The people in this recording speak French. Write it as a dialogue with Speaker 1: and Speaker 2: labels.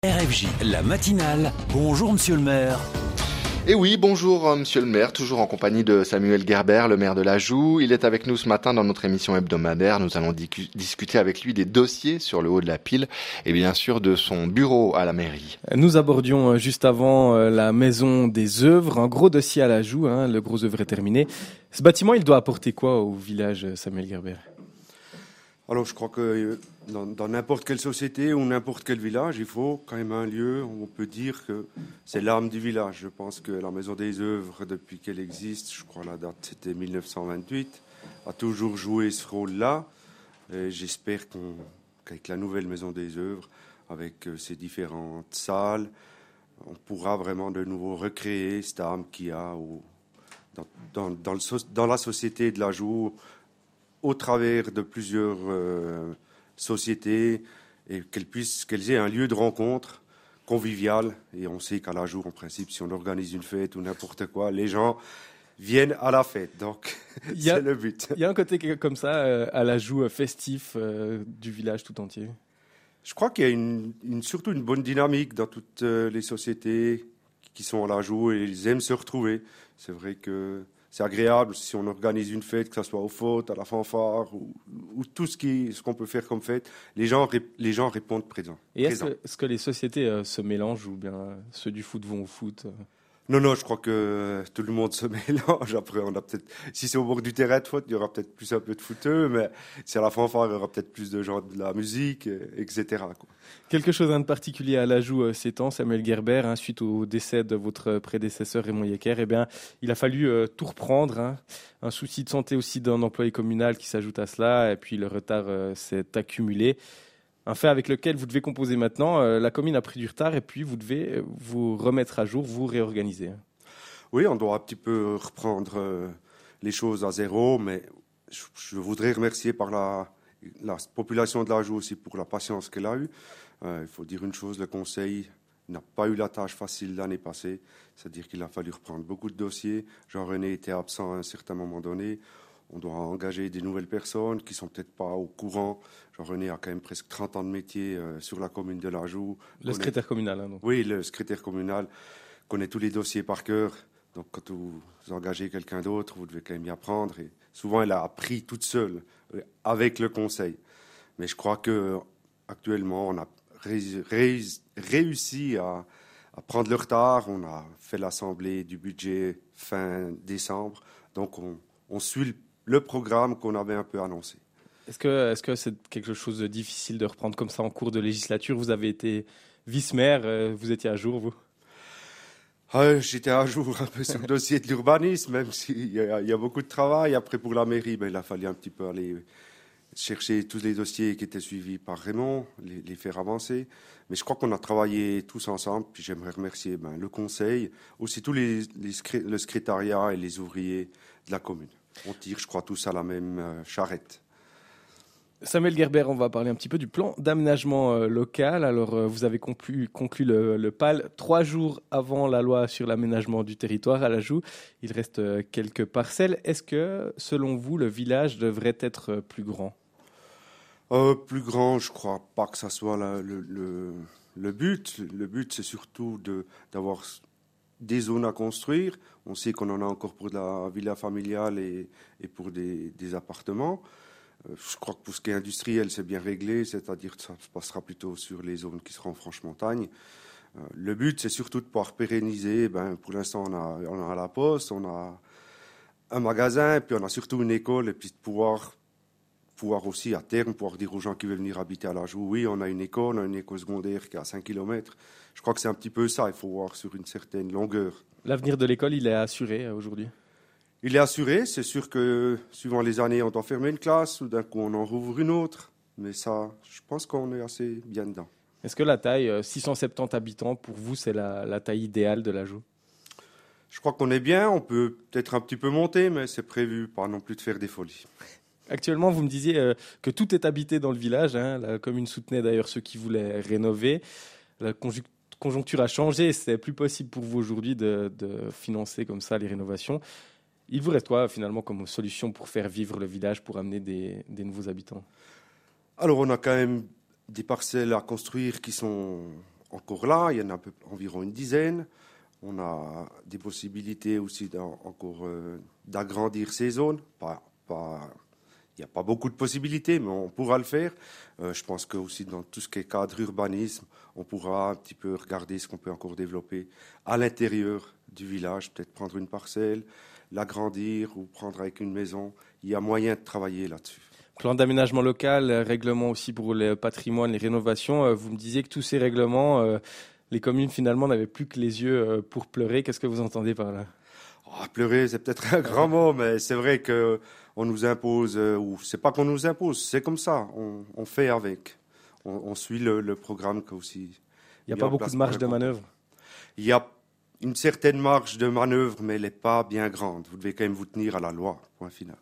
Speaker 1: RFJ, la matinale. Bonjour monsieur le maire.
Speaker 2: Et oui, bonjour monsieur le maire, toujours en compagnie de Samuel Gerber, le maire de l'Anjou. Il est avec nous ce matin dans notre émission hebdomadaire. Nous allons discuter avec lui des dossiers sur le haut de la pile et bien sûr de son bureau à la mairie.
Speaker 3: Nous abordions juste avant la maison des œuvres, un gros dossier à l'Anjou, le gros œuvre est terminé. Ce bâtiment, il doit apporter quoi au village, Samuel Gerber ?
Speaker 4: Alors je crois que dans n'importe quelle société ou n'importe quel village, il faut quand même un lieu où on peut dire que c'est l'âme du village. Je pense que la Maison des œuvres, depuis qu'elle existe, je crois la date c'était 1928, a toujours joué ce rôle-là. Et j'espère qu'avec la nouvelle Maison des œuvres, avec ses différentes salles, on pourra vraiment de nouveau recréer cette âme qu'il y a dans la société de l'Anjou, au travers de plusieurs sociétés, et qu'elles aient un lieu de rencontre convivial. Et on sait qu'à l'Anjou, en principe, si on organise une fête ou n'importe quoi, les gens viennent à la fête. Donc, c'est le but.
Speaker 3: Il y a un côté comme ça à l'Anjou festif du village tout entier.
Speaker 4: Je crois qu'il y a surtout une bonne dynamique dans toutes les sociétés qui sont à l'Anjou et ils aiment se retrouver. C'est vrai que c'est agréable si on organise une fête, que ce soit aux fêtes, à la fanfare ou tout ce qu'on peut faire comme fête. Les gens répondent présents.
Speaker 3: Et est-ce que les sociétés se mélangent ou bien ceux du foot vont au foot
Speaker 4: Non, je crois que tout le monde se mélange. Après, on a peut-être, si c'est au bord du terrain de foot, il y aura peut-être plus un peu de footeux, mais si à la fanfare, il y aura peut-être plus de gens de la musique, etc. quoi.
Speaker 3: Quelque chose de particulier à l'Anjou ces temps, Samuel Gerber, suite au décès de votre prédécesseur Raymond Yecker, il a fallu tout reprendre. Un souci de santé aussi d'un employé communal qui s'ajoute à cela, et puis le retard s'est accumulé. Un fait avec lequel vous devez composer maintenant. La commune a pris du retard et puis vous devez vous remettre à jour, vous réorganiser.
Speaker 4: Oui, on doit un petit peu reprendre les choses à zéro, mais je voudrais remercier par la population de l'Anjou aussi pour la patience qu'elle a eue. Il faut dire une chose, le conseil n'a pas eu la tâche facile l'année passée, c'est-à-dire qu'il a fallu reprendre beaucoup de dossiers. Jean-René était absent à un certain moment donné. On doit engager des nouvelles personnes qui ne sont peut-être pas au courant. Jean-René a quand même presque 30 ans de métier sur la commune de l'Anjou.
Speaker 3: Le secrétaire communal. Donc.
Speaker 4: Oui, le secrétaire communal connaît tous les dossiers par cœur. Donc quand vous engagez quelqu'un d'autre, vous devez quand même y apprendre. Et souvent, elle a appris toute seule avec le conseil. Mais je crois qu'actuellement, on a réussi à prendre le retard. On a fait l'assemblée du budget fin décembre. Donc on suit le programme qu'on avait un peu annoncé.
Speaker 3: Est-ce que c'est quelque chose de difficile de reprendre comme ça en cours de législature ? Vous avez été vice-maire, vous étiez à jour, vous ?
Speaker 4: J'étais à jour un peu sur le dossier de l'urbanisme, même s'il y a beaucoup de travail. Après, pour la mairie, il a fallu un petit peu aller chercher tous les dossiers qui étaient suivis par Raymond, les faire avancer. Mais je crois qu'on a travaillé tous ensemble. Puis j'aimerais remercier le conseil, aussi tous le secrétariat et les ouvriers de la commune. On tire, je crois, tous à la même charrette.
Speaker 3: Samuel Gerber, on va parler un petit peu du plan d'aménagement local. Alors, vous avez conclu le PAL 3 jours avant la loi sur l'aménagement du territoire à l'Anjou. Il reste quelques parcelles. Est-ce que, selon vous, le village devrait être plus grand ?
Speaker 4: Plus grand, je crois pas que ça soit le but. Le but, c'est surtout d'avoir des zones à construire. On sait qu'on en a encore pour la villa familiale et pour des appartements. Je crois que pour ce qui est industriel, c'est bien réglé, c'est-à-dire que ça se passera plutôt sur les zones qui seront en franche montagne. Le but, c'est surtout de pouvoir pérenniser. Pour l'instant, on a la poste, on a un magasin, puis on a surtout une école, et puis de pouvoir aussi, à terme, pouvoir dire aux gens qui veulent venir habiter à l'Anjou, oui, on a une école secondaire qui est à 5 km. Je crois que c'est un petit peu ça, il faut voir sur une certaine longueur.
Speaker 3: L'avenir de l'école, il est assuré aujourd'hui ?
Speaker 4: Il est assuré, c'est sûr que suivant les années, on doit fermer une classe, ou d'un coup on en rouvre une autre, mais ça, je pense qu'on est assez bien dedans.
Speaker 3: Est-ce que la taille, 670 habitants, pour vous, c'est la taille idéale de l'Anjou ?
Speaker 4: Je crois qu'on est bien, on peut peut-être un petit peu monter, mais c'est prévu pas non plus de faire des folies.
Speaker 3: Actuellement, vous me disiez que tout est habité dans le village. La commune soutenait d'ailleurs ceux qui voulaient rénover. La conjoncture a changé, c'est plus possible pour vous aujourd'hui de financer comme ça les rénovations. Il vous reste quoi finalement comme solution pour faire vivre le village, pour amener des nouveaux habitants ?
Speaker 4: Alors on a quand même des parcelles à construire qui sont encore là, il y en a environ une dizaine. On a des possibilités aussi encore d'agrandir ces zones. Il n'y a pas beaucoup de possibilités, mais on pourra le faire. Je pense que aussi dans tout ce qui est cadre urbanisme, on pourra un petit peu regarder ce qu'on peut encore développer à l'intérieur du village, peut-être prendre une parcelle, l'agrandir ou prendre avec une maison. Il y a moyen de travailler là-dessus.
Speaker 3: Plan d'aménagement local, règlement aussi pour le patrimoine, les rénovations. Vous me disiez que tous ces règlements, les communes finalement n'avaient plus que les yeux pour pleurer. Qu'est-ce que vous entendez par là?
Speaker 4: Pleurer, c'est peut-être un grand mot, mais c'est vrai que on nous impose, ou c'est pas qu'on nous impose, c'est comme ça, on fait avec. On suit le programme aussi.
Speaker 3: Il n'y a pas beaucoup de marge de manœuvre.
Speaker 4: Il y a une certaine marge de manœuvre, mais elle n'est pas bien grande. Vous devez quand même vous tenir à la loi, point final.